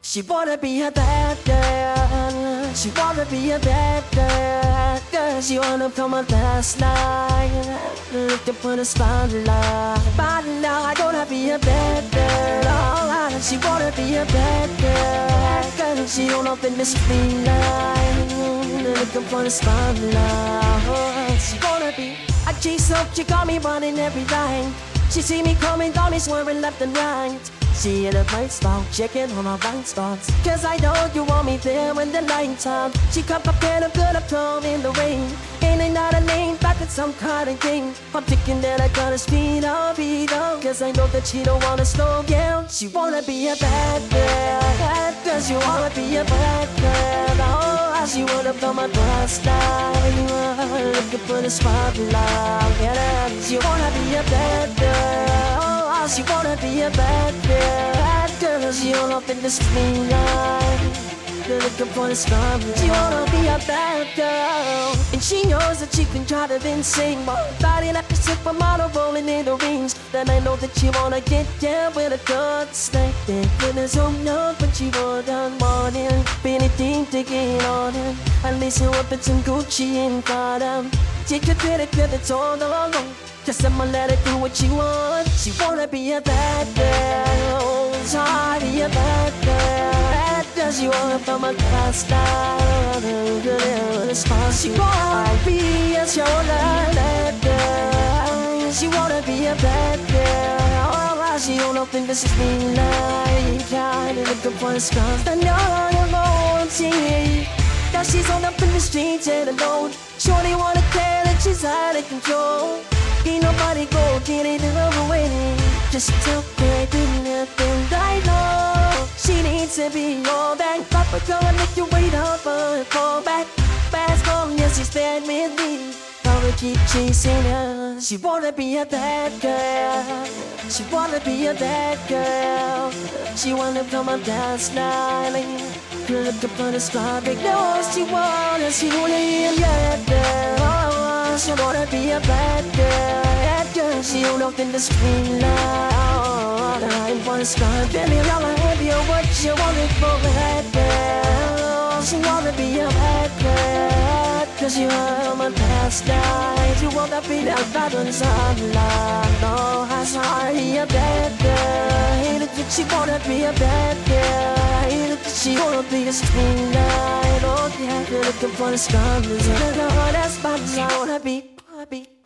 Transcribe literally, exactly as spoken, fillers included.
She wanna be a bad girl. She wanna be a bad girl. Girl, she wanna come on last night. Looking for the spotlight. Spotlight, I wanna be a bad girl. Oh, she wanna be a bad girl. Girl, she don't open this line. Looking for the spotlight. She wanna be. I chase up, she got me running every line. She see me coming down, me swerving left and right. She in a bright spot, checking on my blind spots. Cause I know you want me there when the lights out. She come prepared, I'm good, I'm thrown in the rain. Ain't it not a name, back at some kind of game. I'm thinking that I gotta speed up, beat up. Cause I know that she don't wanna slow down. She wanna be a bad girl, bad girl. She wanna be a bad girl. Oh, she wanna blow my brass line. Looking for the spotlight, yeah. She wanna be a bad girl. Oh, she wanna be a bad girl, bad girl. She all up in the spotlight. Looking for the spotlight. She wanna be a bad girl, and she knows that she can try to then sing. But body like a supermodel rolling in the rings. Then I know that she wanna get down with a good snake. Then when there's no note when she go down morning, anything to get on it. At least you up in some Gucci and Prada. She could get it, get it all along. Just I'ma let her do what she wants. She wanna be a bad girl. It's hard to be a bad girl. Bad girl, she wanna from a class style. She wanna be a shoulder bad girl. She wanna be a bad girl. Oh, she don't open this is me like trying to look up for the scars. I know you won't see. Now she's on up in the streets and alone. Shorty wanna tell that she's out of control. Ain't nobody go get it over with. Just tell her do nothing right now. She needs to be all back. Papa gonna make you wait up for her call back. Fast home, yes, she's bad with me. I'll keep chasing her. She wanna be a bad girl. She wanna be a bad girl. She wanna come up down smiling. Look up on the sky, big no, she wanna, she wanna be a bad girl. She wanna be a bad girl, bad girl. She don't up in the screen now. I wanna start, baby, I'll have you what you wanted for a bad girl. She wanna be a bad girl, cause you are my past life. You wanna be that bad on the sunlight. No, I'm sorry, a bad girl. Hate it that she wanna be a bad girl. Hate it that she wanna be a screen light. Oh yeah, you're looking for the scars. That's my desire, I wanna be, I wanna be.